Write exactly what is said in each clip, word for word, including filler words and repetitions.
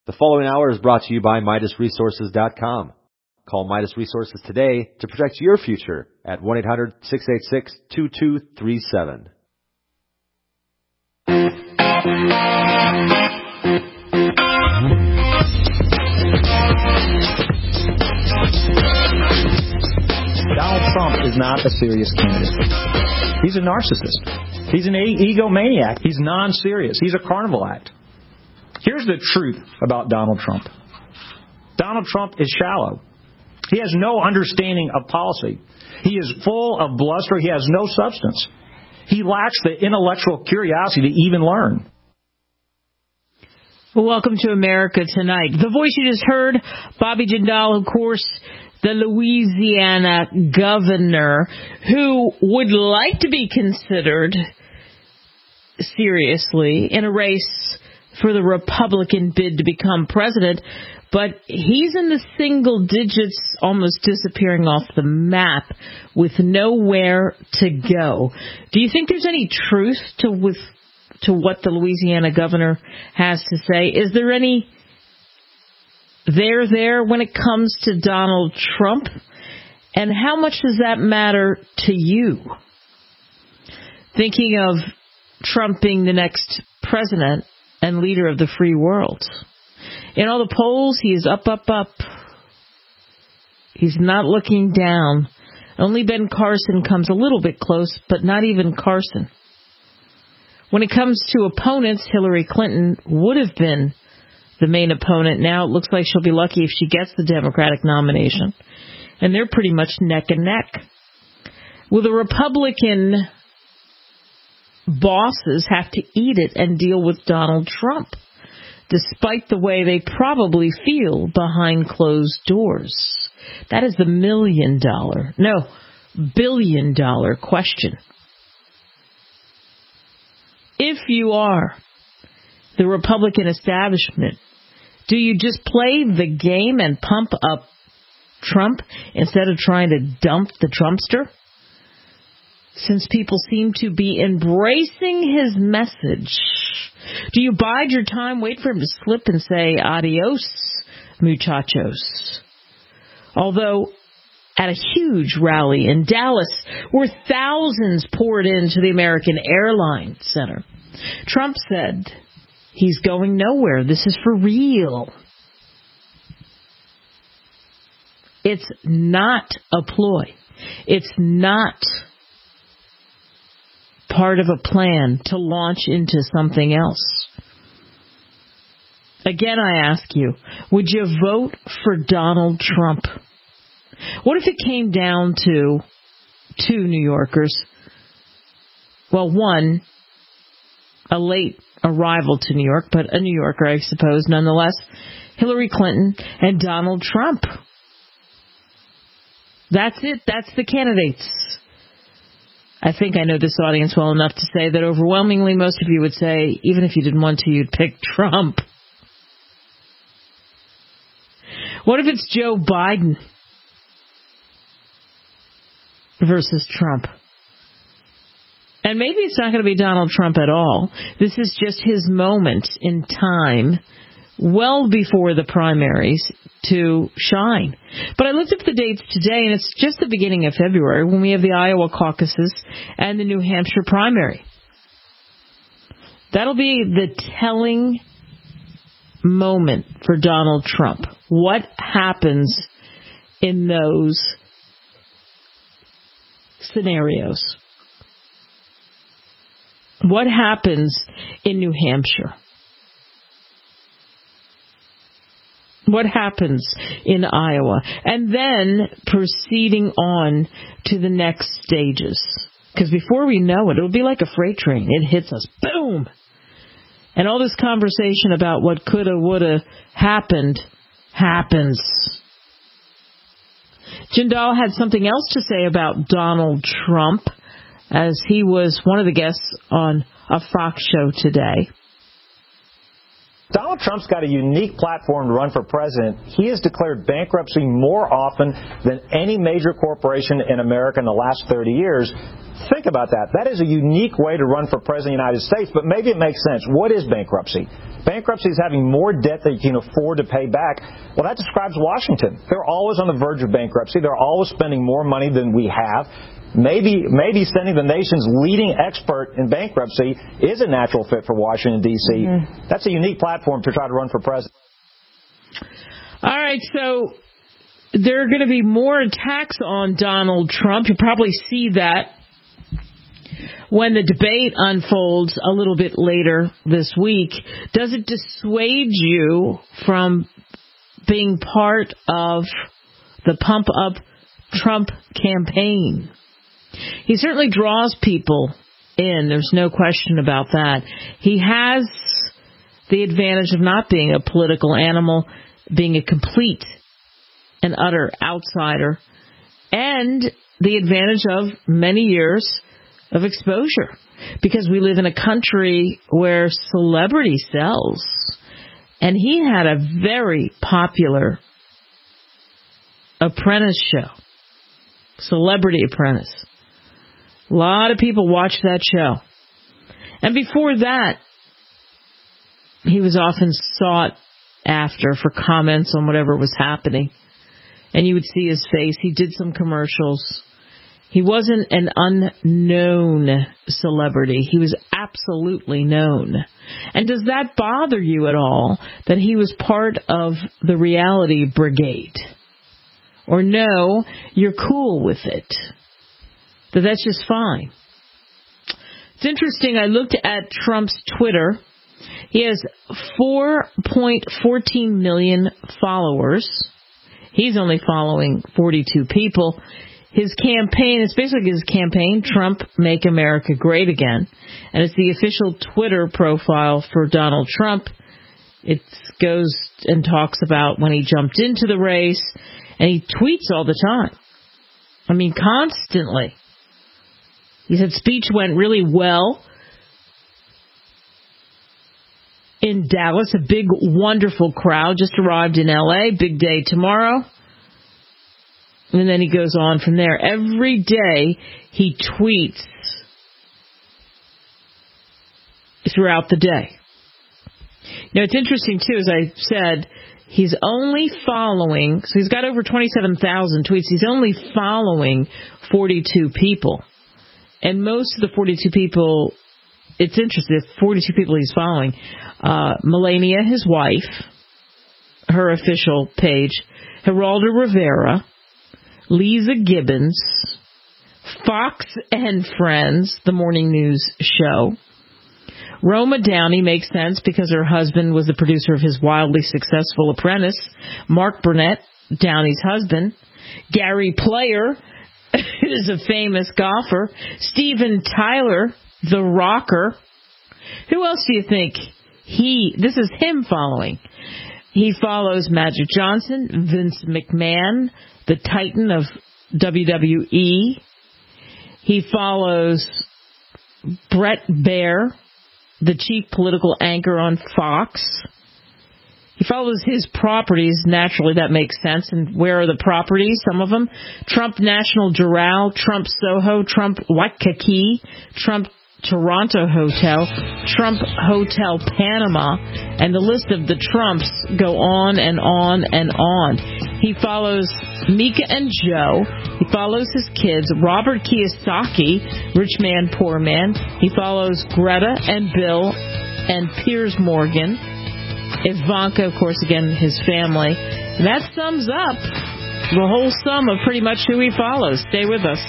The following hour is brought to you by Midas Resources dot com. Call Midas Resources today to protect your future at one eight hundred six eight six two two three seven. Donald Trump is not a serious candidate. He's a narcissist. He's an egomaniac. He's non-serious. He's a carnival act. Here's the truth about Donald Trump. Donald Trump is shallow. He has no understanding of policy. He is full of bluster. He has no substance. He lacks the intellectual curiosity to even learn. Well, welcome to America Tonight. The voice you just heard, Bobby Jindal, of course, the Louisiana governor, who would like to be considered seriously in a race for the Republican bid to become president, but he's in the single digits, almost disappearing off the map with nowhere to go. Do you think there's any truth to with to what the Louisiana governor has to say? Is there any there there when it comes to Donald Trump? And how much does that matter to you? Thinking of Trump being the next president and leader of the free world. In all the polls, he is up, up, up. He's not looking down. Only Ben Carson comes a little bit close, but not even Carson. When it comes to opponents, Hillary Clinton would have been the main opponent. Now it looks like she'll be lucky if she gets the Democratic nomination. And they're pretty much neck and neck. Will the Republican bosses have to eat it and deal with Donald Trump, despite the way they probably feel behind closed doors? That is the million dollar, no, billion dollar question. If you are the Republican establishment, do you just play the game and pump up Trump instead of trying to dump the Trumpster? Since people seem to be embracing his message, do you bide your time, wait for him to slip and say, adios, muchachos? Although, at a huge rally in Dallas, where thousands poured into the American Airlines Center, Trump said he's going nowhere. This is for real. It's not a ploy. It's not part of a plan to launch into something else. Again, I ask you, would you vote for Donald Trump? What if it came down to two New Yorkers? Well, one, a late arrival to New York, but a New Yorker, I suppose, nonetheless, Hillary Clinton and Donald Trump. That's it. That's the candidates. I think I know this audience well enough to say that overwhelmingly most of you would say, even if you didn't want to, you'd pick Trump. What if it's Joe Biden versus Trump? And maybe it's not going to be Donald Trump at all. This is just his moment in time, well before the primaries, to shine. But I looked up the dates today, and it's just the beginning of February when we have the Iowa caucuses and the New Hampshire primary. That'll be the telling moment for Donald Trump. What happens in those scenarios? What happens in New Hampshire? What happens in Iowa? And then proceeding on to the next stages. Because before we know it, it'll be like a freight train. It hits us. Boom! And all this conversation about what coulda, woulda happened, happens. Jindal had something else to say about Donald Trump, as he was one of the guests on a Fox show today. Donald Trump's got a unique platform to run for president. He has declared bankruptcy more often than any major corporation in America in the last thirty years. Think about that. That is a unique way to run for president of the United States, but maybe it makes sense. What is bankruptcy? Bankruptcy is having more debt than you can afford to pay back. Well, that describes Washington. They're always on the verge of bankruptcy. They're always spending more money than we have. Maybe maybe sending the nation's leading expert in bankruptcy is a natural fit for Washington, D C Mm-hmm. That's a unique platform to try to run for president. All right, so there are going to be more attacks on Donald Trump. You'll probably see that when the debate unfolds a little bit later this week. Does it dissuade you from being part of the Pump Up Trump campaign? He certainly draws people in. There's no question about that. He has the advantage of not being a political animal, being a complete and utter outsider, and the advantage of many years of exposure, because we live in a country where celebrity sells. And he had a very popular apprentice show, Celebrity Apprentice. A lot of people watched that show. And before that, he was often sought after for comments on whatever was happening. And you would see his face. He did some commercials. He wasn't an unknown celebrity. He was absolutely known. And does that bother you at all, that he was part of the reality brigade? Or no, you're cool with it, that that's just fine? It's interesting. I looked at Trump's Twitter. He has four point one four million followers. He's only following forty-two people. His campaign, it's basically his campaign, Trump Make America Great Again. And it's the official Twitter profile for Donald Trump. It goes and talks about when he jumped into the race, and he tweets all the time. I mean, constantly. He said speech went really well in Dallas. A big, wonderful crowd just arrived in L A. Big day tomorrow. And then he goes on from there. Every day he tweets throughout the day. Now, it's interesting, too, as I said, he's only following, so he's got over twenty-seven thousand tweets. He's only following forty-two people. And most of the forty-two people, it's interesting, the forty-two people he's following, uh, Melania, his wife, her official page, Geraldo Rivera, Lisa Gibbons, Fox and Friends, the morning news show. Roma Downey makes sense because her husband was the producer of his wildly successful Apprentice. Mark Burnett, Downey's husband. Gary Player, who's a famous golfer. Steven Tyler, the rocker. Who else do you think he, this is him following? He follows Magic Johnson, Vince McMahon, the Titan of W W E. He follows Brett Baer, the chief political anchor on Fox. He follows his properties. Naturally, that makes sense. And where are the properties? Some of them. Trump National Doral, Trump Soho, Trump Waikiki, Trump Toronto Hotel, Trump Hotel Panama, and the list of the Trumps go on and on and on. He follows Mika and Joe. He follows his kids, Robert Kiyosaki, Rich Man, Poor Man. He follows Greta and Bill and Piers Morgan. Ivanka, of course, again, his family. And that sums up the whole sum of pretty much who he follows. Stay with us.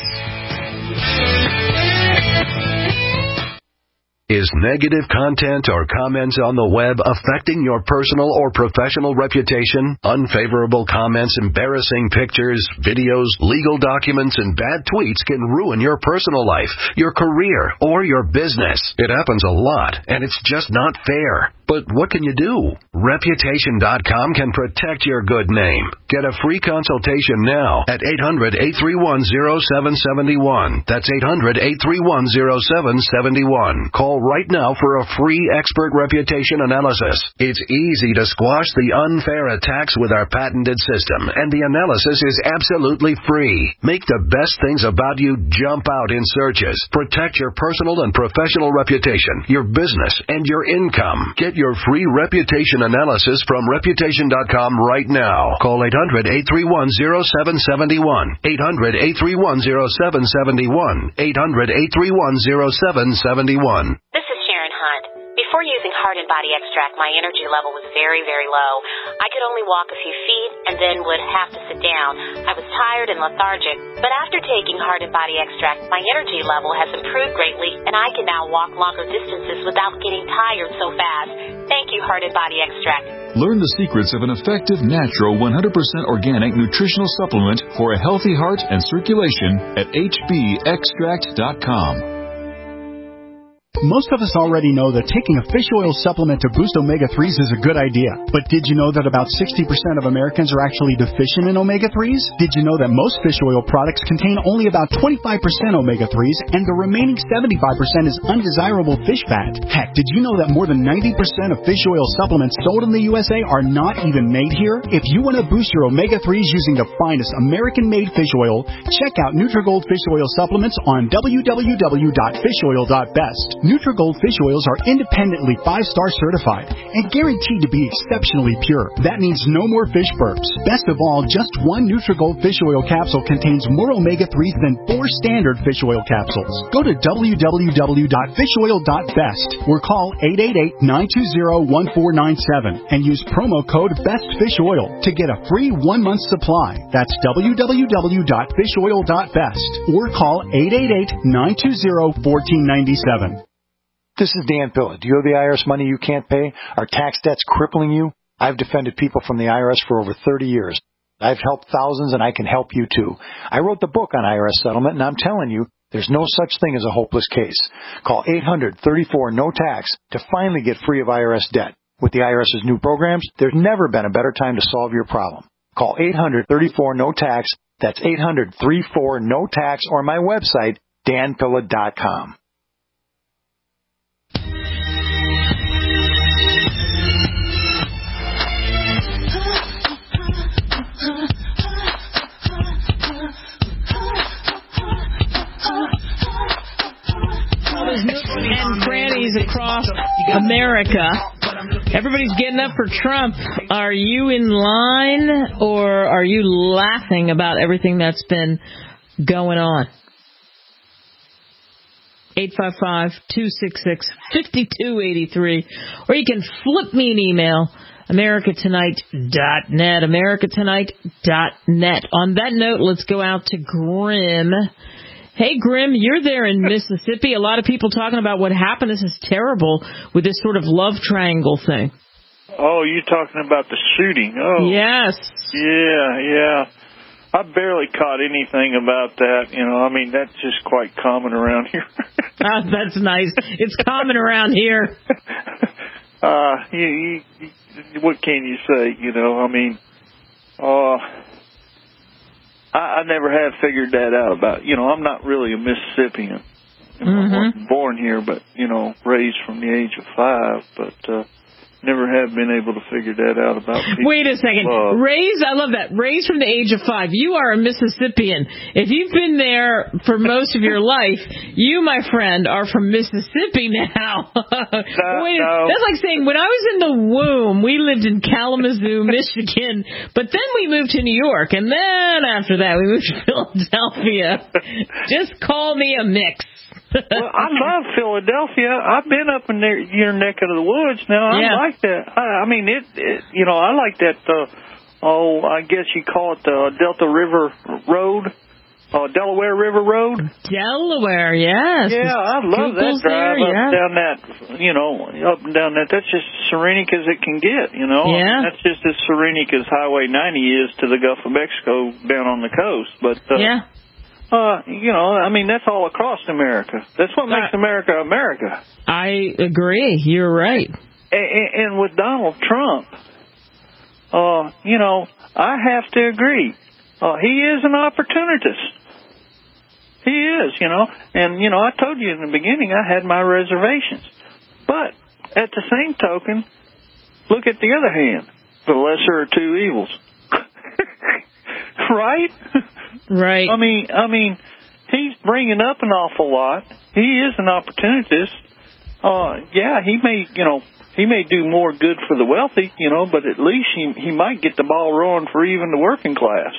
Is negative content or comments on the web affecting your personal or professional reputation? Unfavorable comments, embarrassing pictures, videos, legal documents, and bad tweets can ruin your personal life, your career, or your business. It happens a lot, and it's just not fair. But what can you do? Reputation dot com can protect your good name. Get a free consultation now at eight hundred, eight three one, zero seven seven one. That's eight hundred, eight three one, zero seven seven one. Call right now for a free expert reputation analysis. It's easy to squash the unfair attacks with our patented system, and the analysis is absolutely free. Make the best things about you jump out in searches. Protect your personal and professional reputation, your business, and your income. Get your free reputation analysis from reputation dot com right now. Call eight hundred, eight three one, zero seven seven one. eight hundred, eight three one, zero seven seven one. eight hundred, eight three one, zero seven seven one. This is Sharon Hunt. Before using Heart and Body Extract, my energy level was very, very low. I could only walk a few feet and then would have to sit down. I was tired and lethargic. But after taking Heart and Body Extract, my energy level has improved greatly, and I can now walk longer distances without getting tired so fast. Thank you, Heart and Body Extract. Learn the secrets of an effective, natural, one hundred percent organic nutritional supplement for a healthy heart and circulation at h b extract dot com. Most of us already know that taking a fish oil supplement to boost omega threes is a good idea. But did you know that about sixty percent of Americans are actually deficient in omega threes? Did you know that most fish oil products contain only about twenty-five percent omega threes and the remaining seventy-five percent is undesirable fish fat? Heck, did you know that more than ninety percent of fish oil supplements sold in the U S A are not even made here? If you want to boost your omega threes using the finest American-made fish oil, check out Nutrigold Fish Oil Supplements on w w w dot fish oil dot best. Nutrigold fish oils are independently five-star certified and guaranteed to be exceptionally pure. That means no more fish burps. Best of all, just one Nutrigold fish oil capsule contains more omega threes than four standard fish oil capsules. Go to w w w dot fish oil dot best or call eight eight eight, nine two zero, one four nine seven and use promo code BESTFISHOIL to get a free one-month supply. That's w w w dot fish oil dot best or call eight eight eight, nine two zero, one four nine seven. This is Dan Pilla. Do you owe the I R S money you can't pay? Are tax debts crippling you? I've defended people from the I R S for over thirty years. I've helped thousands, and I can help you too. I wrote the book on I R S settlement, and I'm telling you, there's no such thing as a hopeless case. Call eight hundred, thirty-four, no tax to finally get free of I R S debt. With the IRS's new programs, there's never been a better time to solve your problem. Call eight hundred, thirty-four, no tax. That's eight hundred, thirty-four, no tax, or my website, dan pilla dot com. And crannies across America. Everybody's getting up for Trump. Are you in line or are you laughing about everything that's been going on? eight five five, two six six, five two eight three. Or you can flip me an email, america tonight dot net, america tonight dot net. On that note, let's go out to Grim. Hey, Grim, you're there in Mississippi. A lot of people talking about what happened. This is terrible with this sort of love triangle thing. Oh, you're talking about the shooting. Oh, yes. Yeah, yeah. I barely caught anything about that. You know, I mean, that's just quite common around here. Oh, that's nice. It's common around here. uh, you, you, what can you say? You know, I mean, uh, I, I never have figured that out about, you know, I'm not really a Mississippian. You know, Mm-hmm. I wasn't born here, but, you know, raised from the age of five, but, uh, never have been able to figure that out about people. Wait a second. Love. Raised, I love that. Raised from the age of five. You are a Mississippian. If you've been there for most of your life, you, my friend, are from Mississippi now. No, Wait, no. That's like saying when I was in the womb, we lived in Kalamazoo, Michigan, but then we moved to New York, and then after that we moved to Philadelphia. Just call me a mix. Well, I love Philadelphia. I've been up in there, your neck of the woods. Now I Yeah. like that. I, I mean, it, it. You know, I like that. Uh, oh, I guess you call it the Delta River Road, uh, Delaware River Road. Delaware, yes. Yeah, I love that Google's drive there, up yeah. down that. You know, up and down that. That's just serenic as it can get. You know, Yeah. I mean, that's just as serenic as Highway ninety is to the Gulf of Mexico down on the coast. But uh, Yeah. Uh, you know, I mean, that's all across America. That's what makes America America. I agree. You're right. And, and with Donald Trump, uh, you know, I have to agree. Uh, he is an opportunist. He is, you know. And, you know, I told you in the beginning I had my reservations. But at the same token, look at the other hand, the lesser of two evils. Right? Right. I mean, I mean, he's bringing up an awful lot. He is an opportunist. Uh, yeah, he may, you know, he may do more good for the wealthy, you know, but at least he he might get the ball rolling for even the working class.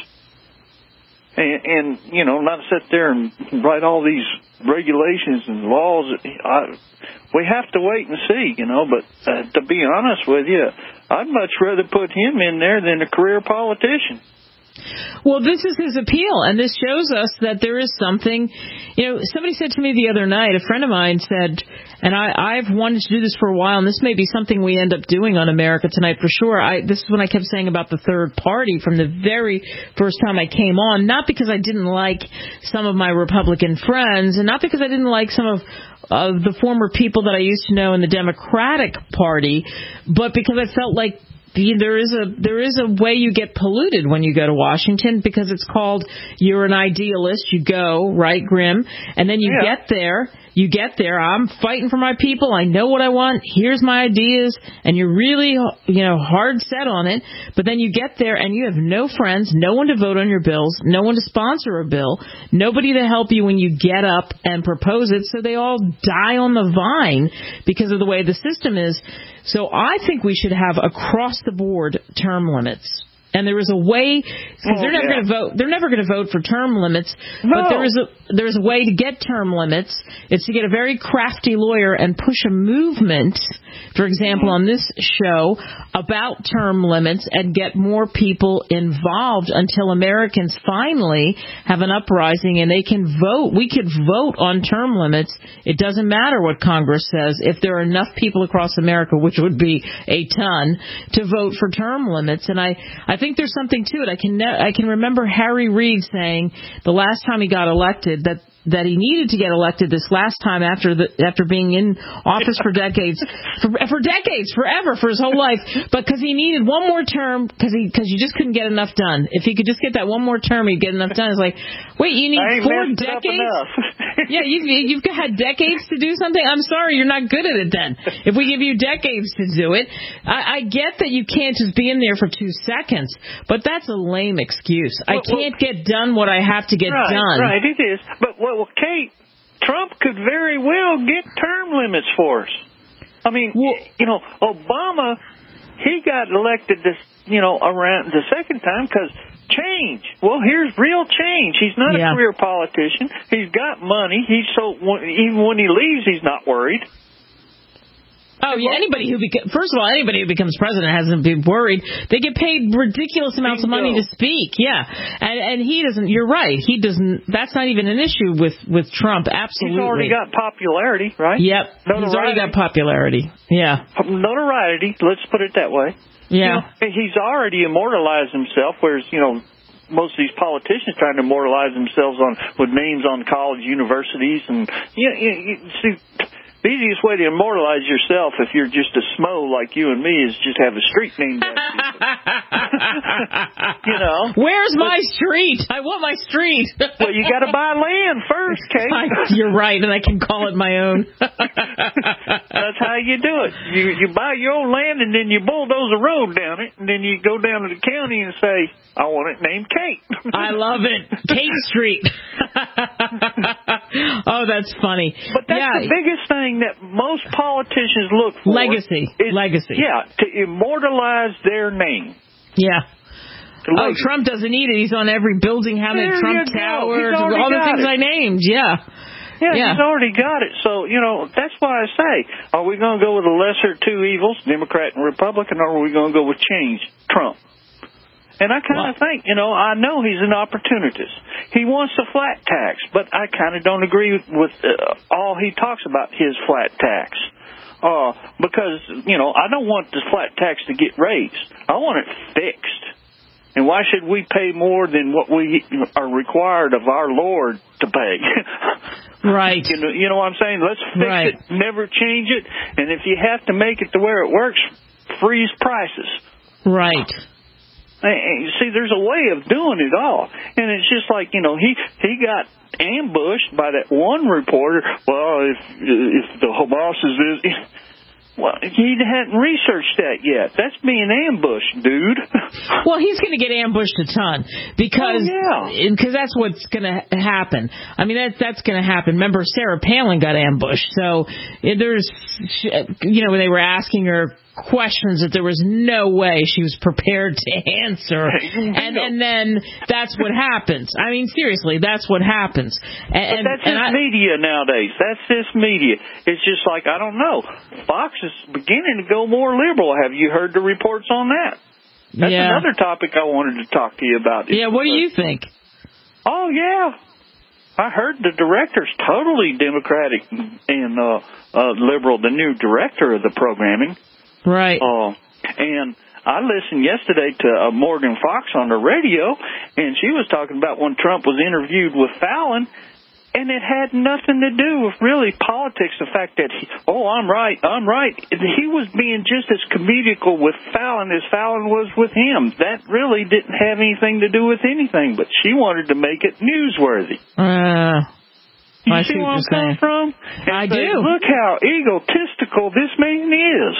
And, and you know, not sit there and write all these regulations and laws. I, we have to wait and see, you know. But uh, to be honest with you, I'd much rather put him in there than a career politician. Well, this is his appeal, and this shows us that there is something. You know, somebody said to me the other night, a friend of mine said, and I, I've wanted to do this for a while, and this may be something we end up doing on America Tonight for sure. I, this is when I kept saying about the third party from the very first time I came on, not because I didn't like some of my Republican friends, and not because I didn't like some of uh, the former people that I used to know in the Democratic Party, but because I felt like there is a there is a way you get polluted when you go to Washington, because it's called you're an idealist. You go, right, Grim, and then you yeah. get there. You get there. I'm fighting for my people. I know what I want. Here's my ideas, and you're really, you know, hard set on it. But then you get there, and you have no friends, no one to vote on your bills, no one to sponsor a bill, nobody to help you when you get up and propose it. So they all die on the vine because of the way the system is. So I think we should have across-the-board term limits. And there is a way, because oh, they're never yeah. going to vote. They're never going to vote for term limits. No. But there is a there is a way to get term limits. It's to get a very crafty lawyer and push a movement, for example, on this show, about term limits and get more people involved until Americans finally have an uprising and they can vote. We could vote on term limits. It doesn't matter what Congress says. If there are enough people across America, which would be a ton, to vote for term limits. And I, I think there's something to it. I can I can remember Harry Reid saying the last time he got elected that that he needed to get elected this last time after the after being in office for decades, for, for decades, forever, for his whole life, but because he needed one more term, because he because you just couldn't get enough done. If he could just get that one more term, he'd get enough done. It's like, wait, you need four decades? Yeah, you've, you've had decades to do something? I'm sorry, you're not good at it then. If we give you decades to do it, I, I get that you can't just be in there for two seconds, but that's a lame excuse. I can't get done what I have to get right, done. Right, it is. But what Well, Kate, Trump could very well get term limits for us. I mean, well, you know, Obama, he got elected this, you know, around the second time because change. Well, here's real change. He's not yeah. a career politician. He's got money. He's so even when he leaves, he's not worried. Oh, yeah, anybody who beca- first of all, anybody who becomes president hasn't been worried. They get paid ridiculous amounts of money to speak. Yeah. And and he doesn't, you're right. He doesn't, that's not even an issue with, with Trump. Absolutely. He's already got popularity, right? Yep. Notoriety. He's already got popularity. Yeah. Notoriety, let's put it that way. Yeah. You know, he's already immortalized himself, whereas, you know, most of these politicians trying to immortalize themselves on with names on college universities. And, you know, you, you see, the easiest way to immortalize yourself if you're just a smo like you and me is just have a street named after you. You know. Where's my street? I want my street. Well, you got to buy land first, Kate. I, you're right, and I can call it my own. That's how you do it. You you buy your own land, and then you bulldoze a road down it, and then you go down to the county and say, I want it named Kate. I love it. Kate Street. Oh, that's funny. But that's yeah. the biggest thing that most politicians look for. Legacy. Is, Legacy. Yeah, to immortalize their name. Yeah. Legacy. Oh, Trump doesn't need it. He's on every building having there a Trump Tower. All the things it. I named. Yeah. Yeah, yeah, he's already got it. So, you know, that's why I say, are we going to go with the lesser two evils, Democrat and Republican, or are we going to go with change, Trump? And I kind of think, you know, I know he's an opportunist. He wants a flat tax, but I kind of don't agree with uh, all he talks about his flat tax. Uh, because, you know, I don't want the flat tax to get raised. I want it fixed. And why should we pay more than what we are required of our Lord to pay? Right. You know, you know what I'm saying? Let's fix right. it, never change it. And if you have to make it to where it works, freeze prices. Right. See, there's a way of doing it all. And it's just like, you know, he, he got ambushed by that one reporter. Well, if, if the Hamas is this... Well, he hadn't researched that yet. That's being ambushed, dude. Well, he's going to get ambushed a ton because oh, yeah. because that's what's going to happen. I mean, that that's going to happen. Remember, Sarah Palin got ambushed. So there's, you know, when they were asking her questions that there was no way she was prepared to answer, and and then that's what happens. I mean, seriously, that's what happens. And, but that's and this I, media nowadays. That's this media. It's just like, I don't know. Fox is beginning to go more liberal. Have you heard the reports on that? That's yeah. another topic I wanted to talk to you about. Yeah, what do you think? Oh, yeah. I heard the director's totally Democratic and uh, uh, liberal, the new director of the programming. Right. Oh, uh, and I listened yesterday to uh, Morgan Fox on the radio, and she was talking about when Trump was interviewed with Fallon, and it had nothing to do with really politics. The fact that, he, oh, I'm right, I'm right. He was being just as comedical with Fallon as Fallon was with him. That really didn't have anything to do with anything, but she wanted to make it newsworthy. Uh, you I see see where I'm coming from? And I say, do. Look how egotistical this man is.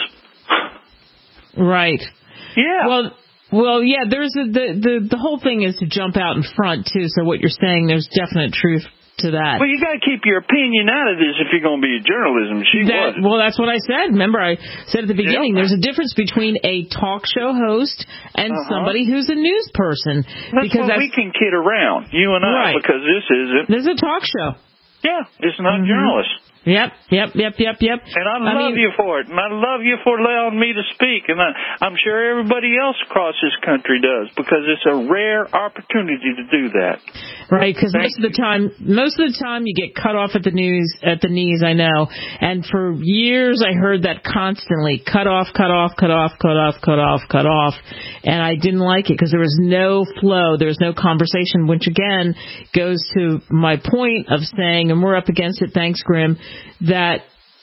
Right. Yeah. Well, well, yeah. There's a, the the the whole thing is to jump out in front too. So what you're saying, there's definite truth to that. Well, you got to keep your opinion out of this if you're going to be a journalism. She that, was. Well, that's what I said. Remember, I said at the beginning, yeah. there's a difference between a talk show host and uh-huh. somebody who's a news person. That's because what that's, we can kid around, you and I, right. because this isn't. This is a talk show. Yeah, it's not mm-hmm. journalist. Yep, yep, yep, yep, yep. And I love I mean, you for it, and I love you for allowing me to speak, and I, I'm sure everybody else across this country does, because it's a rare opportunity to do that. Right, because most of the time, most of the time you get cut off at the news, at the knees, I know. And for years I heard that constantly, cut off, cut off, cut off, cut off, cut off, cut off. And I didn't like it because there was no flow, there was no conversation, which again goes to my point of saying, and we're up against it, thanks Grim, that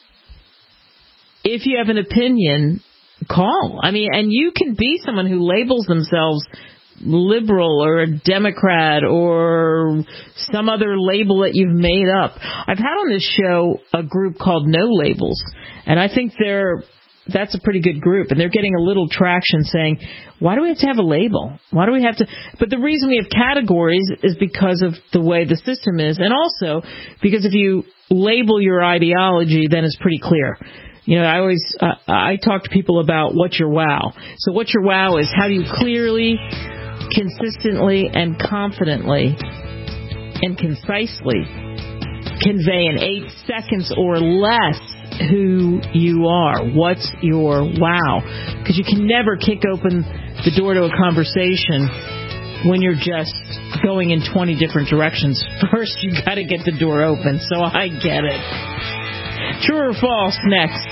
if you have an opinion, call. I mean, and you can be someone who labels themselves liberal or a Democrat or some other label that you've made up. I've had on this show a group called No Labels, and I think they're that's a pretty good group, and they're getting a little traction saying, why do we have to have a label? Why do we have to? But the reason we have categories is because of the way the system is, and also because if you label your ideology, then it's pretty clear. You know, I always uh, I talk to people about what's your wow. So what's your wow is how do you clearly, consistently, and confidently and concisely convey in eight seconds or less who you are. What's your wow? Because you can never kick open the door to a conversation when you're just going in twenty different directions. First, you got to get the door open. So I get it. True or false? Next.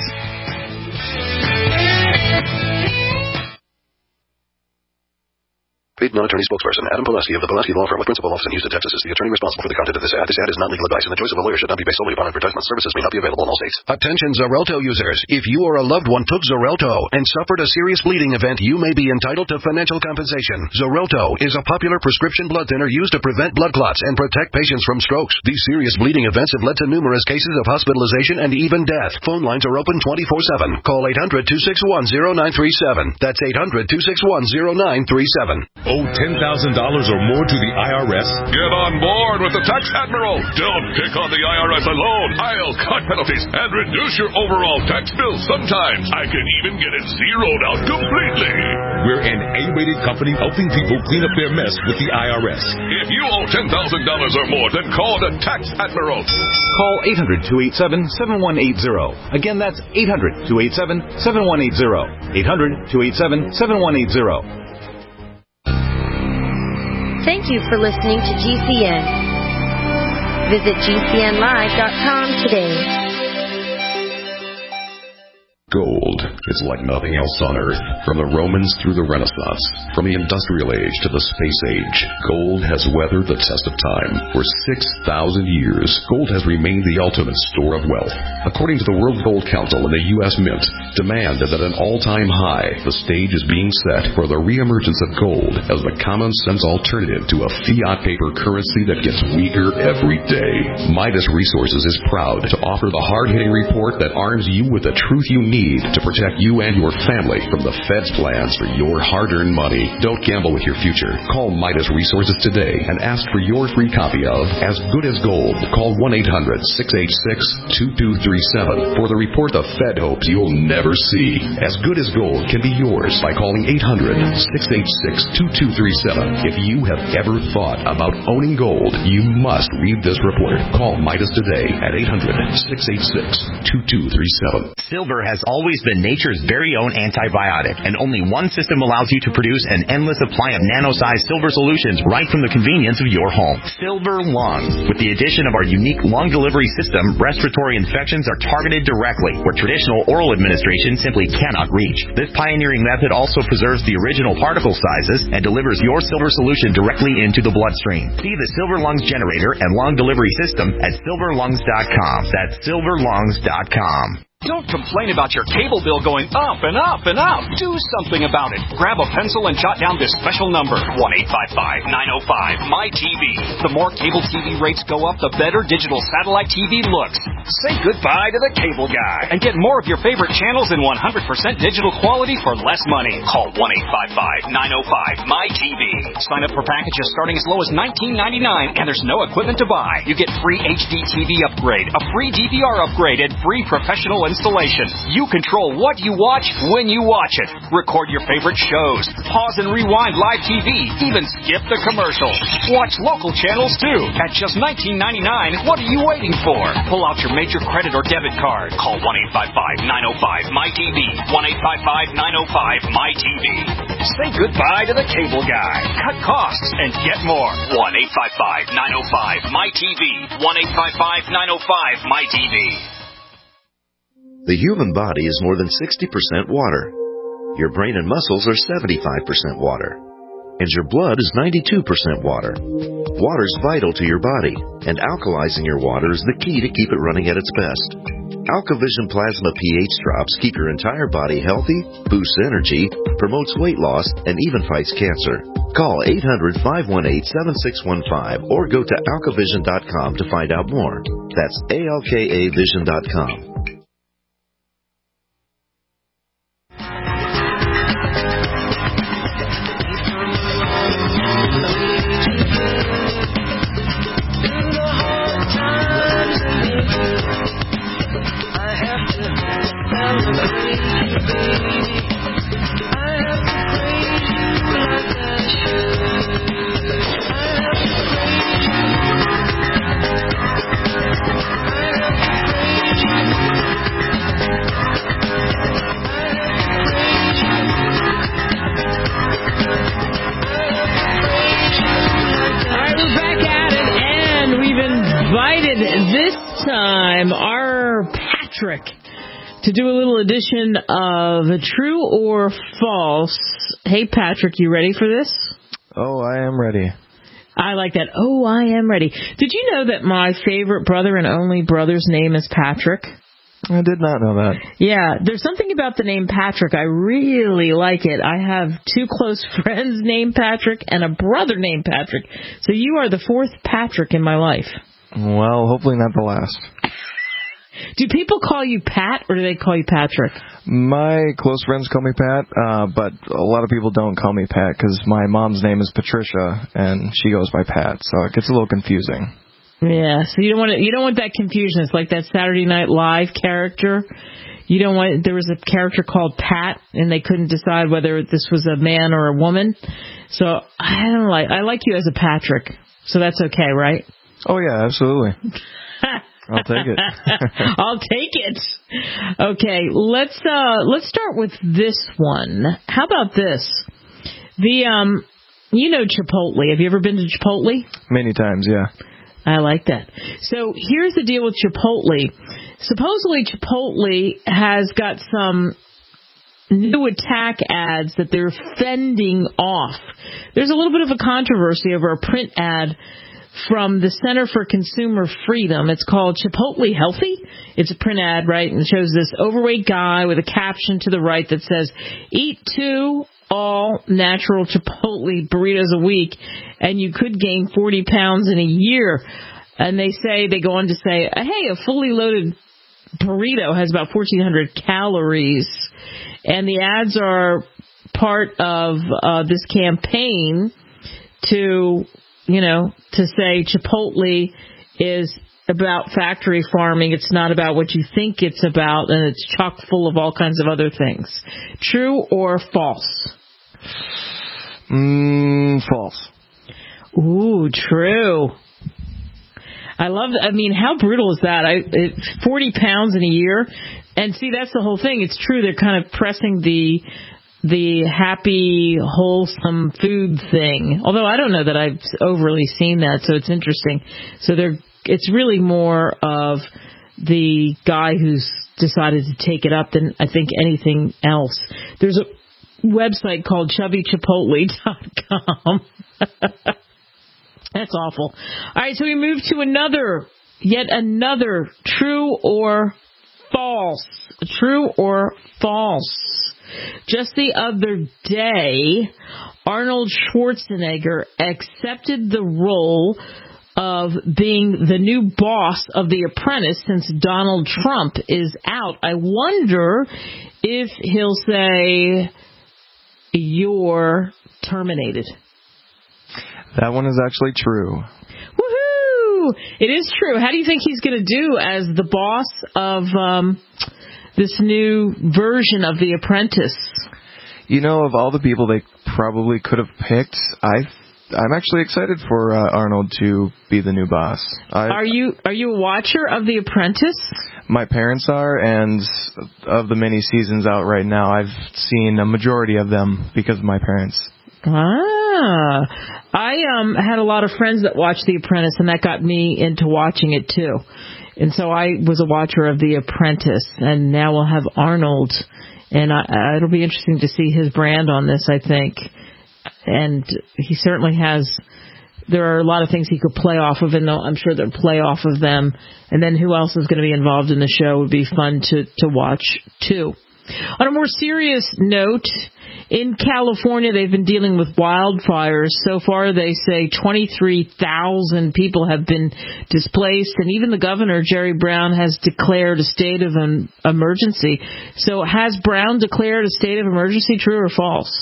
Paid non-attorney spokesperson Adam Pulaski of the Pulaski Law Firm with principal office in Houston, Texas is the attorney responsible for the content of this ad. This ad is not legal advice, and the choice of a lawyer should not be based solely upon advertisement. Services may not be available in all states. Attention Xarelto users. If you or a loved one took Xarelto and suffered a serious bleeding event, you may be entitled to financial compensation. Xarelto is a popular prescription blood thinner used to prevent blood clots and protect patients from strokes. These serious bleeding events have led to numerous cases of hospitalization and even death. Phone lines are open twenty-four seven. Call eight hundred, two six one, zero nine three seven. That's eight hundred, two six one, zero nine three seven. Owe ten thousand dollars or more to the I R S? Get on board with the Tax Admiral. Don't pick on the I R S alone. I'll cut penalties and reduce your overall tax bill. Sometimes I can even get it zeroed out completely. We're an A-rated company helping people clean up their mess with the I R S. If you owe ten thousand dollars or more, then call the Tax Admiral. Call eight hundred, two eight seven, seven one eight zero. Again, that's eight hundred, two eight seven, seven one eight zero. eight hundred, two eight seven, seven one eight zero. Thank you for listening to G C N. Visit G C N live dot com today. Gold is like nothing else on Earth. From the Romans through the Renaissance, from the Industrial Age to the Space Age, gold has weathered the test of time. For six thousand years, gold has remained the ultimate store of wealth. According to the World Gold Council and the U S Mint, demand is at an all-time high. The stage is being set for the reemergence of gold as the common-sense alternative to a fiat paper currency that gets weaker every day. Midas Resources is proud to offer the hard-hitting report that arms you with the truth you need to protect you and your family from the Fed's plans for your hard-earned money. Don't gamble with your future. Call Midas Resources today and ask for your free copy of As Good as Gold. Call one eight hundred six eight six two two three seven for the report the Fed hopes you'll never see. As Good as Gold can be yours by calling eight hundred six eight six two two three seven. If you have ever thought about owning gold, you must read this report. Call Midas today at eight hundred six eight six two two three seven. Silver has always been nature's very own antibiotic, and only one system allows you to produce an endless supply of nano-sized silver solutions right from the convenience of your home. Silver Lungs. With the addition of our unique lung delivery system, respiratory infections are targeted directly, where traditional oral administration simply cannot reach. This pioneering method also preserves the original particle sizes and delivers your silver solution directly into the bloodstream. See the Silver Lungs generator and lung delivery system at silver lungs dot com. That's silver lungs dot com. Don't complain about your cable bill going up and up and up. Do something about it. Grab a pencil and jot down this special number, one eight five five nine oh five M Y T V. The more cable T V rates go up, the better digital satellite T V looks. Say goodbye to the cable guy and get more of your favorite channels in one hundred percent digital quality for less money. Call one eight five five nine oh five M Y T V. Sign up for packages starting as low as nineteen ninety-nine, and there's no equipment to buy. You get free H D T V upgrade, a free D V R upgrade, and free professional installation. You control what you watch when you watch it. Record your favorite shows. Pause and rewind live T V. Even skip the commercials. Watch local channels too. At just nineteen ninety-nine, what are you waiting for? Pull out your major credit or debit card. Call one eight five five nine oh five M Y T V. one eight five five nine oh five M Y T V. Say goodbye to the cable guy. Cut costs and get more. one eight five five nine oh five M Y T V. one eight five five nine oh five M Y T V. The human body is more than sixty percent water. Your brain and muscles are seventy-five percent water. And your blood is ninety-two percent water. Water is vital to your body, and alkalizing your water is the key to keep it running at its best. AlkaVision Plasma pH drops keep your entire body healthy, boosts energy, promotes weight loss, and even fights cancer. Call eight hundred five one eight seven six one five or go to alkavision dot com to find out more. That's A L K A vision dot com. This time, our Patrick to do a little edition of True or False. Hey, Patrick, you ready for this? Oh, I am ready. I like that. Oh, I am ready. Did you know that my favorite brother and only brother's name is Patrick? I did not know that. Yeah, there's something about the name Patrick. I really like it. I have two close friends named Patrick and a brother named Patrick. So you are the fourth Patrick in my life. Well, hopefully not the last. Do people call you Pat, or do they call you Patrick? My close friends call me Pat, uh, but a lot of people don't call me Pat because my mom's name is Patricia, and she goes by Pat, so it gets a little confusing. Yeah, so you don't want to, you don't want that confusion. It's like that Saturday Night Live character. You don't want. There was a character called Pat, and they couldn't decide whether this was a man or a woman. So I don't like. I like you as a Patrick, so that's okay, right? Oh, yeah, absolutely. I'll take it. I'll take it. Okay, let's uh, let's start with this one. How about this? The um, you know Chipotle. Have you ever been to Chipotle? Many times, yeah. I like that. So here's the deal with Chipotle. Supposedly Chipotle has got some new attack ads that they're fending off. There's a little bit of a controversy over a print ad from the Center for Consumer Freedom. It's called Chipotle Healthy. It's a print ad, right? And it shows this overweight guy with a caption to the right that says, eat two all natural Chipotle burritos a week, and you could gain forty pounds in a year. And they say, they go on to say, hey, a fully loaded burrito has about fourteen hundred calories. And the ads are part of uh, this campaign to, you know, to say Chipotle is about factory farming. It's not about what you think it's about, and it's chock full of all kinds of other things. True or false? Mm, false. Ooh, true. I love that. I mean, how brutal is that? I, it, forty pounds in a year. And see, that's the whole thing. It's true. They're kind of pressing the the happy, wholesome food thing. Although I don't know that I've overly seen that, so it's interesting. So they're, it's really more of the guy who's decided to take it up than I think anything else. There's a website called chubby chipotle dot com. That's awful. All right, so we move to another, yet another true or false. True or false. Just the other day, Arnold Schwarzenegger accepted the role of being the new boss of The Apprentice since Donald Trump is out. I wonder if he'll say, you're terminated. That one is actually true. Woohoo! It is true. How do you think he's going to do as the boss of um, this new version of The Apprentice? You know, of all the people they probably could have picked, I, I'm actually excited for uh, Arnold to be the new boss. I, are you are you a watcher of The Apprentice? My parents are, and of the many seasons out right now, I've seen a majority of them because of my parents. Ah, I um had a lot of friends that watched The Apprentice, and that got me into watching it too. And so I was a watcher of The Apprentice, and now we'll have Arnold, and I, it'll be interesting to see his brand on this, I think. And he certainly has. There are a lot of things he could play off of, and I'm sure they'll play off of them. And then who else is going to be involved in the show would be fun to to watch too. On a more serious note, in California, they've been dealing with wildfires. So far, they say twenty-three thousand people have been displaced, and even the governor, Jerry Brown, has declared a state of an emergency. So has Brown declared a state of emergency, true or false?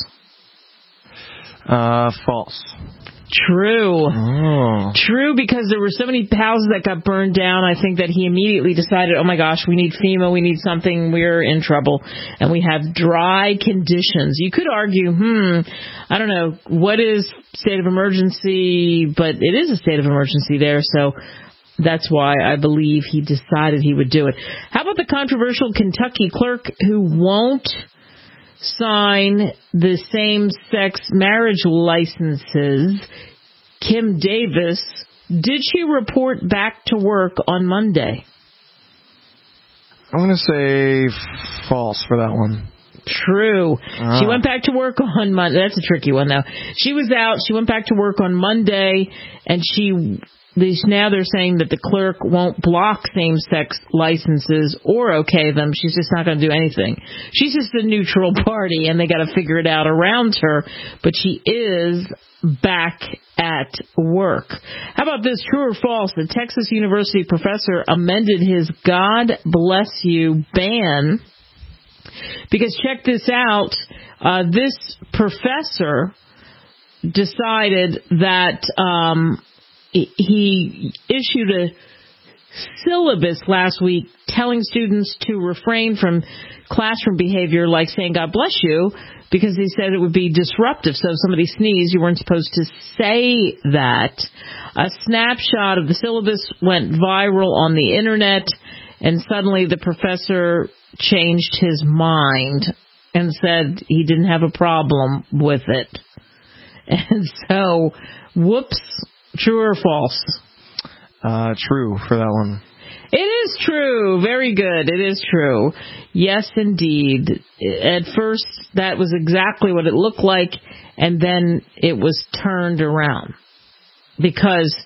Uh, false. True. Oh. True, because there were so many houses that got burned down. I think that he immediately decided, oh my gosh, we need FEMA, we need something, we're in trouble. And we have dry conditions. You could argue, hmm, I don't know, what is state of emergency? But it is a state of emergency there, so that's why I believe he decided he would do it. How about the controversial Kentucky clerk who won't sign the same-sex marriage licenses, Kim Davis? Did she report back to work on Monday? I'm going to say false for that one. True. Ah. She went back to work on Monday. That's a tricky one, though. She was out. She went back to work on Monday, and she... Now they're saying that the clerk won't block same-sex licenses or okay them. She's just not going to do anything. She's just a neutral party, and they got to figure it out around her. But she is back at work. How about this, true or false? The Texas University professor amended his God bless you ban because, check this out, uh, this professor decided that... Um, He issued a syllabus last week telling students to refrain from classroom behavior like saying God bless you, because he said it would be disruptive. So if somebody sneezed, you weren't supposed to say that. A snapshot of the syllabus went viral on the internet, and suddenly the professor changed his mind and said he didn't have a problem with it. And so, whoops. True or false? Uh, true for that one. It is true. Very good. It is true. Yes, indeed. At first, that was exactly what it looked like, and then it was turned around. Because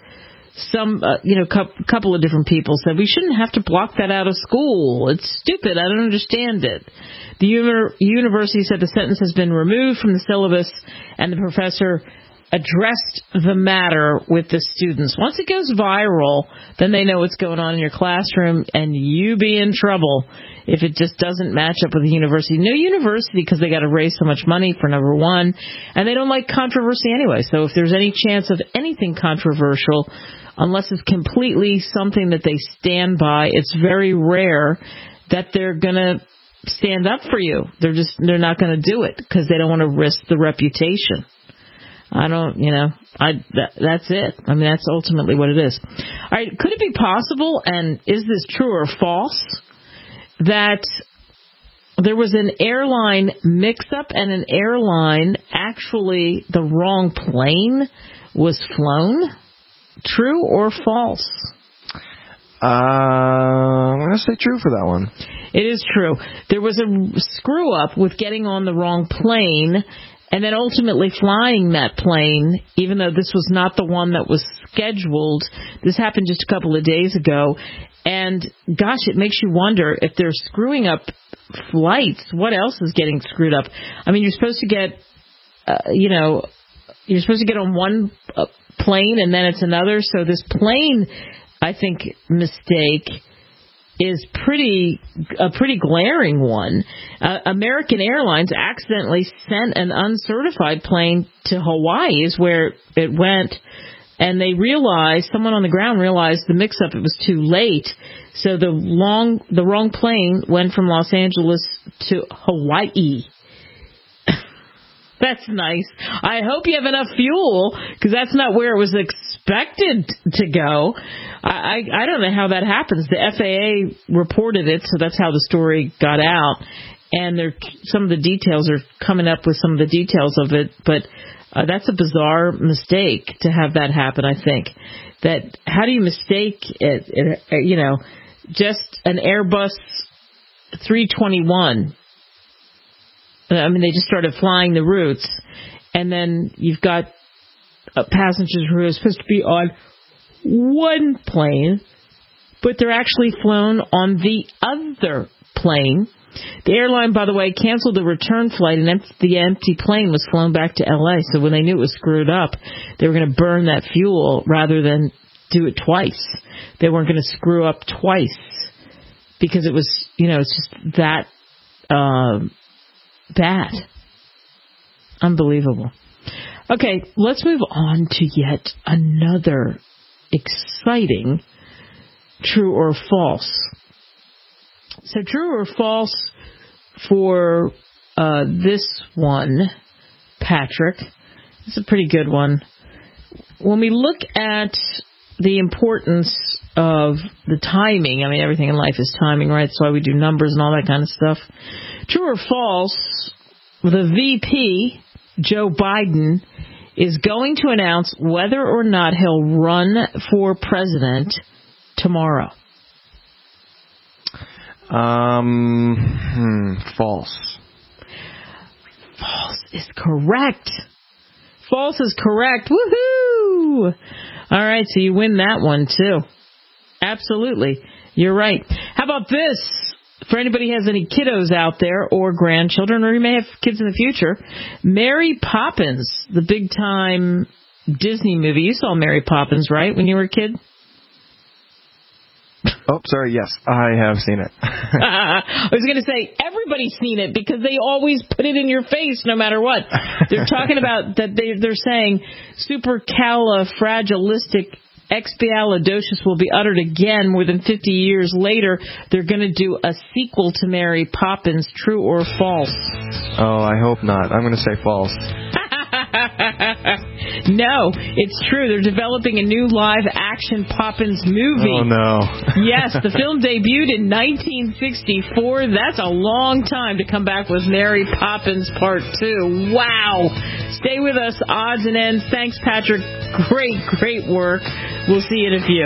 some, uh, you know, a couple of different people said we shouldn't have to block that out of school. It's stupid. I don't understand it. The uni- university said the sentence has been removed from the syllabus, and the professor addressed the matter with the students. Once it goes viral, then they know what's going on in your classroom, and you be in trouble if it just doesn't match up with the university. No university, because they got to raise so much money for number one, and they don't like controversy anyway. So if there's any chance of anything controversial, unless it's completely something that they stand by, it's very rare that they're going to stand up for you. They're just, they're not going to do it because they don't want to risk the reputation. I don't, you know, I that, that's it. I mean, that's ultimately what it is. All right, could it be possible, and is this true or false, that there was an airline mix-up and an airline, actually the wrong plane was flown? True or false? Uh, I'm going to say true for that one. It is true. There was a screw-up with getting on the wrong plane, and then ultimately flying that plane, even though this was not the one that was scheduled. This happened just a couple of days ago. And, gosh, it makes you wonder if they're screwing up flights, what else is getting screwed up? I mean, you're supposed to get, uh, you know, you're supposed to get on one uh, plane and then it's another. So this plane, I think, mistake is pretty a pretty glaring one. Uh, American Airlines accidentally sent an uncertified plane to Hawaii is where it went, and they realized, someone on the ground realized the mix-up, it was too late. So the long the wrong plane went from Los Angeles to Hawaii. That's nice. I hope you have enough fuel, because that's not where it was expected to go. I, I, I don't know how that happens. The F A A reported it, so that's how the story got out. And there, some of the details are coming up with some of the details of it. But uh, that's a bizarre mistake to have that happen, I think. That how do you mistake it, it you know, just an Airbus three twenty-one. I mean, they just started flying the routes, and then you've got uh, passengers who are supposed to be on one plane, but they're actually flown on the other plane. The airline, by the way, canceled the return flight, and empty, the empty plane was flown back to L A. So when they knew it was screwed up, they were going to burn that fuel rather than do it twice. They weren't going to screw up twice because it was, you know, it's just that... Uh, bad. Unbelievable. Okay, let's move on to yet another exciting true or false. So true or false for uh, this one, Patrick. It's a pretty good one. When we look at the importance of the timing, I mean, everything in life is timing, right? That's why we do numbers and all that kind of stuff. True or false, the V P, Joe Biden, is going to announce whether or not he'll run for president tomorrow. Um, hmm, false. False is correct. False is correct. Woohoo! All right, so you win that one, too. Absolutely. You're right. How about this? For anybody who has any kiddos out there or grandchildren, or you may have kids in the future, Mary Poppins, the big-time Disney movie. You saw Mary Poppins, right, when you were a kid? Oh, sorry, yes, I have seen it. I was going to say, everybody's seen it because they always put it in your face no matter what. They're talking about that they, they're saying supercalifragilistic expialidocious will be uttered again more than fifty years later. They're going to do a sequel to Mary Poppins. True or false? Oh, I hope not. I'm going to say false. No, it's true. They're developing a new live-action Poppins movie. Oh, no. Yes, the film debuted in nineteen sixty-four. That's a long time to come back with Mary Poppins Part two. Wow. Stay with us, odds and ends. Thanks, Patrick. Great, great work. We'll see you in a few.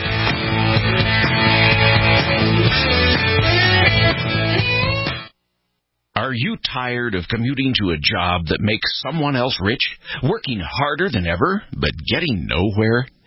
Are you tired of commuting to a job that makes someone else rich, working harder than ever, but getting nowhere?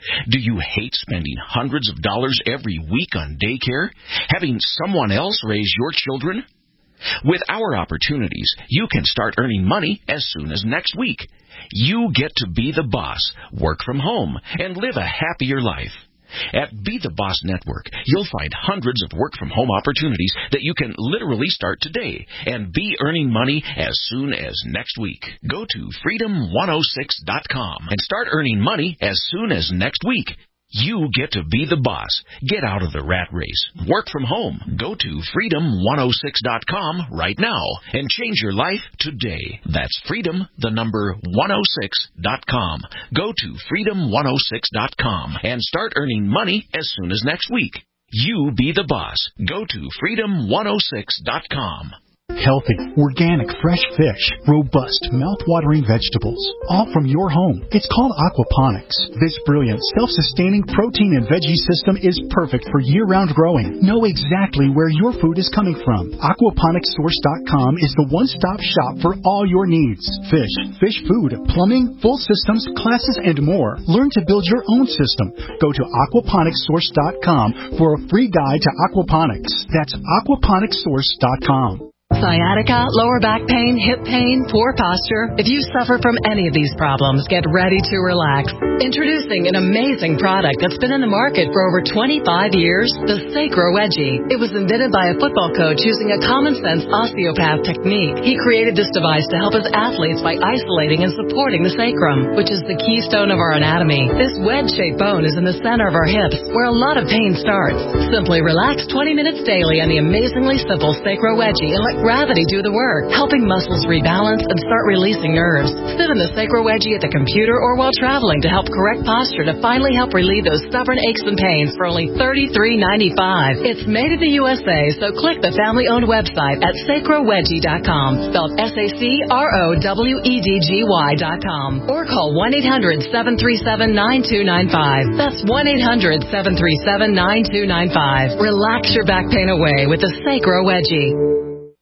Do you hate spending hundreds of dollars every week on daycare? Having someone else raise your children? With our opportunities, you can start earning money as soon as next week. You get to be the boss, work from home, and live a happier life. At Be the Boss Network, you'll find hundreds of work-from-home opportunities that you can literally start today and be earning money as soon as next week. Go to freedom one oh six dot com and start earning money as soon as next week. You get to be the boss. Get out of the rat race. Work from home. Go to freedom one oh six dot com right now and change your life today. That's freedom, the number one oh six dot com. Go to freedom one oh six dot com and start earning money as soon as next week. You be the boss. Go to freedom one oh six dot com. Healthy, organic, fresh fish, robust, mouth-watering vegetables, all from your home. It's called aquaponics. This brilliant, self-sustaining protein and veggie system is perfect for year-round growing. Know exactly where your food is coming from. aquaponics source dot com is the one-stop shop for all your needs. Fish, fish food, plumbing, full systems, classes, and more. Learn to build your own system. Go to aquaponics source dot com for a free guide to aquaponics. That's aquaponics source dot com. Sciatica, lower back pain, hip pain, poor posture. If you suffer from any of these problems, get ready to relax. Introducing an amazing product that's been in the market for over twenty-five years, the Sacro Wedgie. It was invented by a football coach using a common-sense osteopath technique. He created this device to help his athletes by isolating and supporting the sacrum, which is the keystone of our anatomy. This wedge-shaped bone is in the center of our hips, where a lot of pain starts. Simply relax twenty minutes daily on the amazingly simple Sacro Wedgie and let gravity do the work, helping muscles rebalance and start releasing nerves. Sit in the Sacro Wedgie at the computer or while traveling to help correct posture to finally help relieve those stubborn aches and pains for only thirty-three ninety-five. It's made in the U S A, so click the family-owned website at sacro wedgie dot com, spelled S A C R O W E D G Y dot com, or call one eight hundred seven three seven nine two nine five. That's one eight hundred seven three seven nine two nine five. Relax your back pain away with the Sacro Wedgie.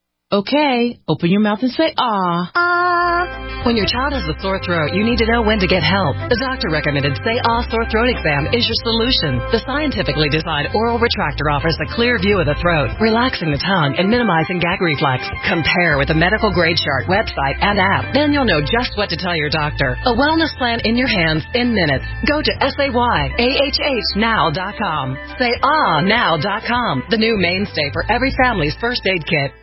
Okay, open your mouth and say, ah. Ah. When your child has a sore throat, you need to know when to get help. The doctor recommended Say Ah Sore Throat Exam is your solution. The scientifically designed oral retractor offers a clear view of the throat, relaxing the tongue and minimizing gag reflex. Compare with the medical grade chart, website, and app. Then you'll know just what to tell your doctor. A wellness plan in your hands in minutes. Go to S A Y A H H now dot com. Say Ah now dot com, the new mainstay for every family's first aid kit.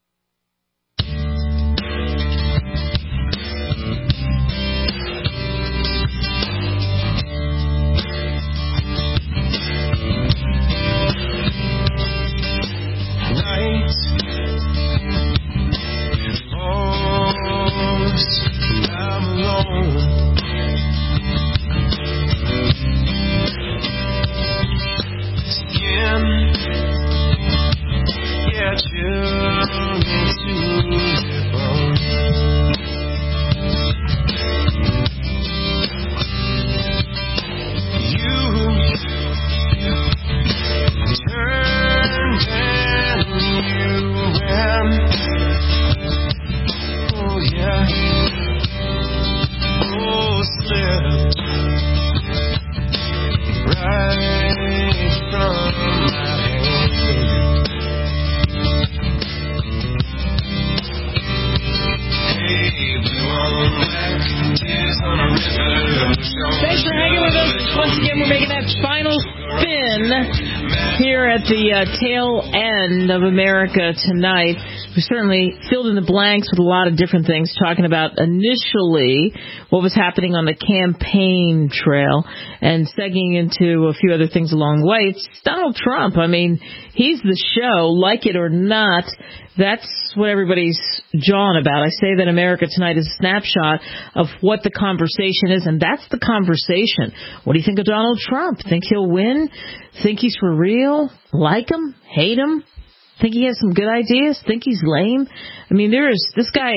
Thanks for hanging with us. Once again, we're making that final spin here at the uh, tail end of America Tonight. We certainly filled in the blanks with a lot of different things, talking about initially what was happening on the campaign trail and segueing into a few other things along the way. It's Donald Trump. I mean, he's the show, like it or not. That's what everybody's jawing about. I say that America Tonight is a snapshot of what the conversation is, and that's the conversation. What do you think of Donald Trump? Think he'll win? Think he's for real? Like him? Hate him? Think he has some good ideas? Think he's lame? I mean, there is, this guy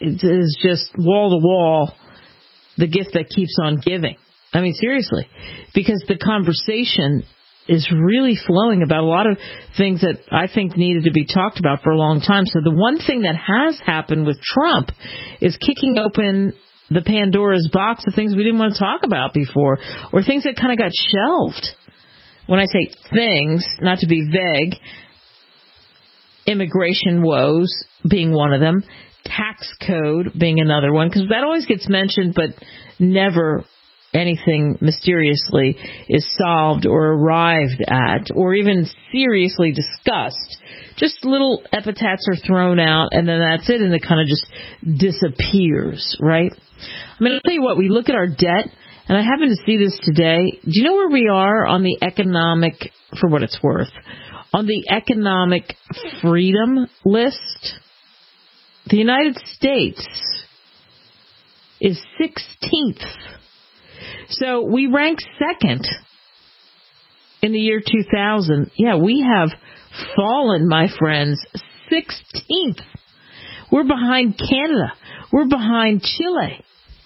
is just wall to wall, the gift that keeps on giving. I mean, seriously, because the conversation is really flowing about a lot of things that I think needed to be talked about for a long time. So the one thing that has happened with Trump is kicking open the Pandora's box of things we didn't want to talk about before, or things that kind of got shelved. When I say things, not to be vague, immigration woes being one of them, tax code being another one, because that always gets mentioned, but never anything mysteriously is solved or arrived at or even seriously discussed. Just little epithets are thrown out, and then that's it, and it kind of just disappears, right? I mean, I'll tell you what, we look at our debt, and I happened to see this today. Do you know where we are on the economic, for what it's worth, on the economic freedom list? The United States is sixteenth. So we rank second in the year two thousand. Yeah, we have fallen, my friends, sixteenth. We're behind Canada. We're behind Chile.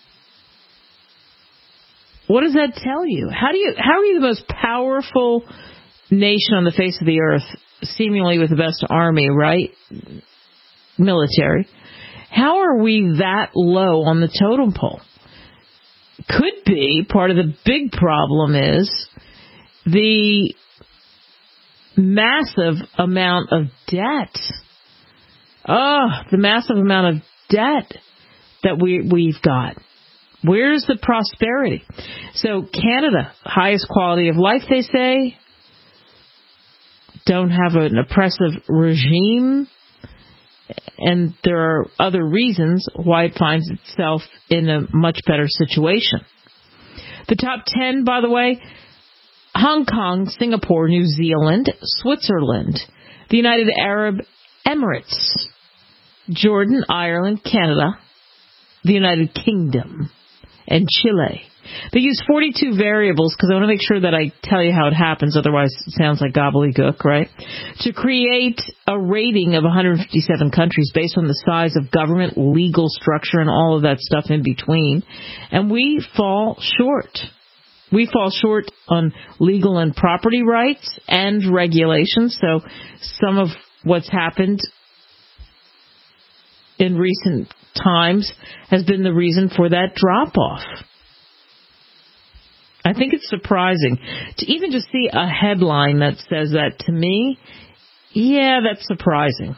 What does that tell you? How do you how are you the most powerful nation on the face of the earth, seemingly with the best army, right? Military. How are we that low on the totem pole? Could be part of the big problem is the massive amount of debt. Oh, the massive amount of debt that we, we've got. Where's the prosperity? So Canada, highest quality of life, they say. Don't have an oppressive regime. And there are other reasons why it finds itself in a much better situation. The top ten, by the way, Hong Kong, Singapore, New Zealand, Switzerland, the United Arab Emirates, Jordan, Ireland, Canada, the United Kingdom, and Chile. They use forty-two variables because I want to make sure that I tell you how it happens, otherwise it sounds like gobbledygook, right? To create a rating of one hundred fifty-seven countries based on the size of government, legal structure, and all of that stuff in between. And we fall short. We fall short on legal and property rights and regulations. So some of what's happened in recent times has been the reason for that drop-off. I think it's surprising to even just see a headline that says that. To me, yeah, that's surprising.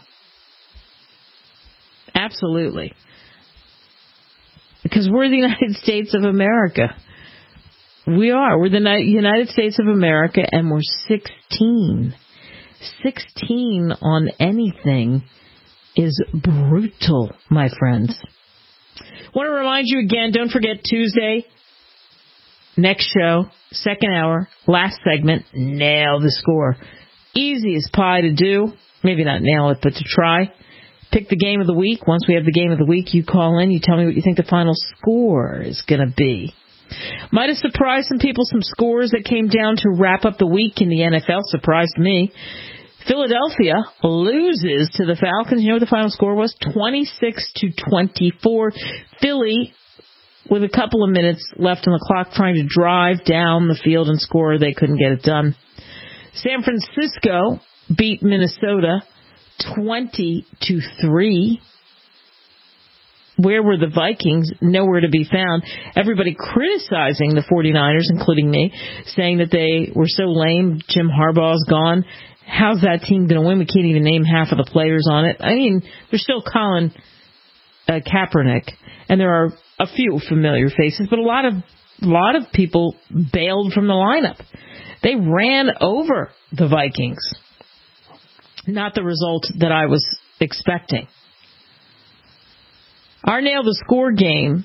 Absolutely. Because we're the United States of America. We are. We're the United States of America, and we're sixteen. sixteen on anything is brutal, my friends. I want to remind you again, don't forget Tuesday, next show, second hour, last segment, nail the score. Easy as pie to do. Maybe not nail it, but to try. Pick the game of the week. Once we have the game of the week, you call in. You tell me what you think the final score is going to be. Might have surprised some people, some scores that came down to wrap up the week in the N F L. Surprised me. Philadelphia loses to the Falcons. You know what the final score was? twenty-six to twenty-four. Philly, with a couple of minutes left on the clock, trying to drive down the field and score. They couldn't get it done. San Francisco beat Minnesota twenty to three. Where were the Vikings? Nowhere to be found. Everybody criticizing the 49ers, including me, saying that they were so lame. Jim Harbaugh's gone. How's that team going to win? We can't even name half of the players on it. I mean, there's still Colin uh, Kaepernick, and there are a few familiar faces, but a lot of a lot of people bailed from the lineup. They ran over the Vikings. Not the result that I was expecting. Our Nail the Score game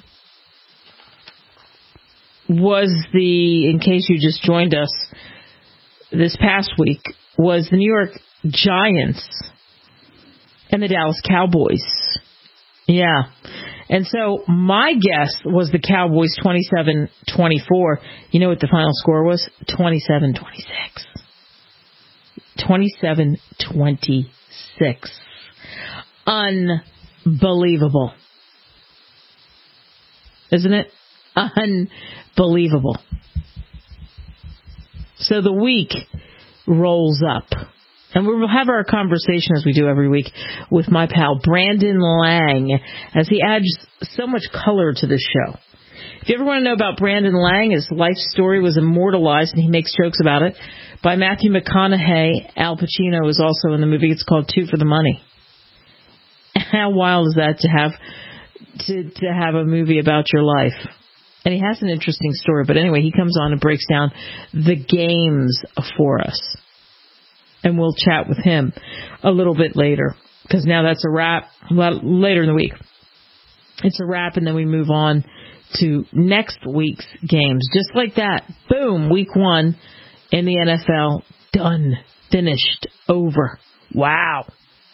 was the, in case you just joined us this past week, was the New York Giants and the Dallas Cowboys. Yeah. And so my guess was the Cowboys twenty-seven twenty-four. You know what the final score was? twenty-seven twenty-six. twenty-seven twenty-six. Unbelievable. Isn't it? Unbelievable. So the week rolls up. And we'll have our conversation, as we do every week, with my pal Brandon Lang, as he adds so much color to this show. If you ever want to know about Brandon Lang, his life story was immortalized, and he makes jokes about it, by Matthew McConaughey. Al Pacino is also in the movie. It's called Two for the Money. How wild is that to have to, to have a movie about your life? And he has an interesting story. But anyway, he comes on and breaks down the games for us. And we'll chat with him a little bit later, because now that's a wrap. Well, later in the week. It's a wrap, and then we move on to next week's games. Just like that. Boom. Week one in the N F L. Done. Finished. Over. Wow.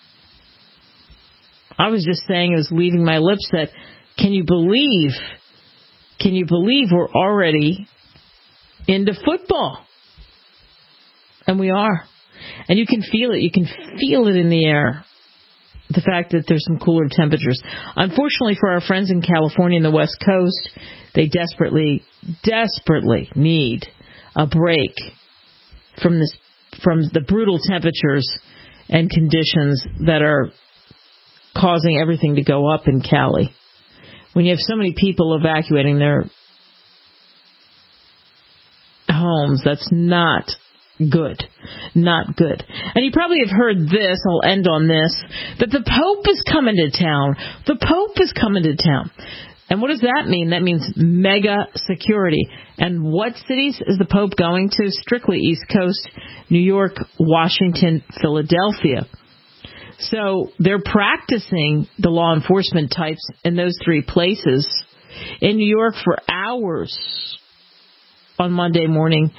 I was just saying, it was leaving my lips that, can you believe, can you believe we're already into football? And we are. And you can feel it. You can feel it in the air. The fact that there's some cooler temperatures. Unfortunately for our friends in California and the West Coast, they desperately, desperately need a break from this, from the brutal temperatures and conditions that are causing everything to go up in Cali. When you have so many people evacuating their homes, that's not good. Not good. And you probably have heard this, I'll end on this, that the Pope is coming to town. The Pope is coming to town. And what does that mean? That means mega security. And what cities is the Pope going to? Strictly East Coast, New York, Washington, Philadelphia. So they're practicing the law enforcement types in those three places. In New York for hours on Monday morning,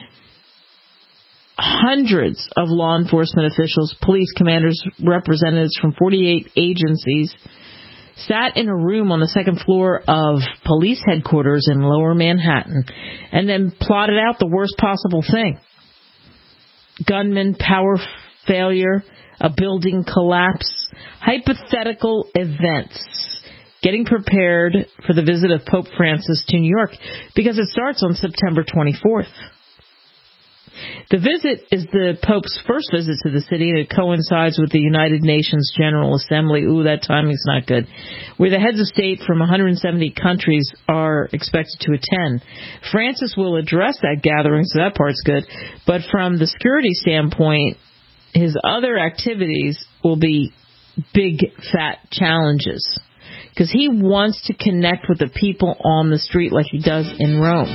hundreds of law enforcement officials, police commanders, representatives from forty-eight agencies sat in a room on the second floor of police headquarters in Lower Manhattan and then plotted out the worst possible thing. Gunman, power failure, a building collapse, hypothetical events, getting prepared for the visit of Pope Francis to New York, because it starts on September twenty-fourth. The visit is the Pope's first visit to the city, and it coincides with the United Nations General Assembly. Ooh, that timing's not good. Where the heads of state from one hundred seventy countries are expected to attend. Francis will address that gathering, so that part's good. But from the security standpoint, his other activities will be big, fat challenges. Because he wants to connect with the people on the street like he does in Rome.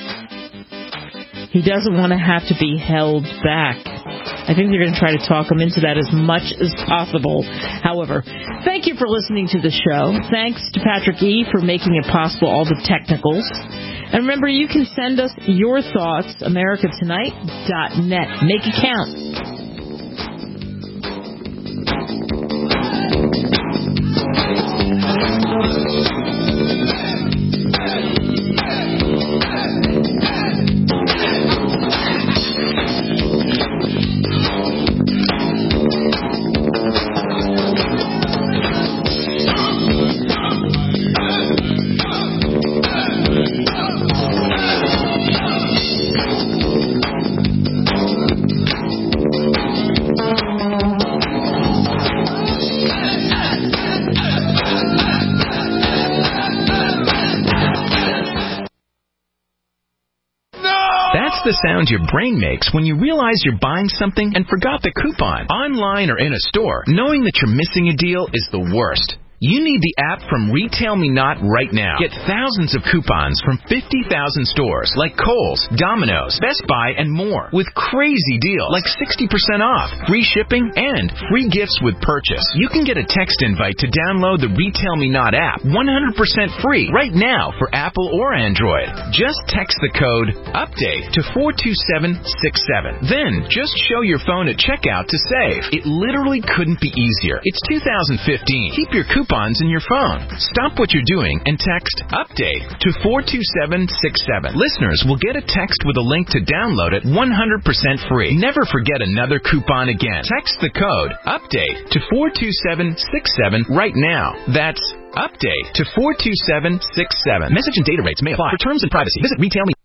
He doesn't want to have to be held back. I think they're going to try to talk him into that as much as possible. However, thank you for listening to the show. Thanks to Patrick E. for making it possible, all the technicals. And remember, you can send us your thoughts, america tonight dot net. Make it count. The sound your brain makes when you realize you're buying something and forgot the coupon. Online or in a store, knowing that you're missing a deal is the worst. You need the app from Retail Me Not right now. Get thousands of coupons from fifty thousand stores like Kohl's, Domino's, Best Buy, and more with crazy deals like sixty percent off, free shipping, and free gifts with purchase. You can get a text invite to download the Retail Me Not app one hundred percent free right now for Apple or Android. Just text the code UPDATE to four two seven six seven. Then just show your phone at checkout to save. It literally couldn't be easier. It's two thousand fifteen. Keep your coupons in your phone. Stop what you're doing and text UPDATE to four two seven six seven. Listeners will get a text with a link to download it one hundred percent free. Never forget another coupon again. Text the code UPDATE to four two seven six seven right now. That's UPDATE to four two seven six seven. Message and data rates may apply. For terms and privacy, visit Retail Me.